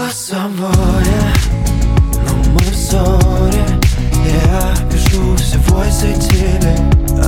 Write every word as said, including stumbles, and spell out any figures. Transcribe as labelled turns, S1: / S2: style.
S1: голосовое, но мы в ссоре. Я пишу всего из-за тебя.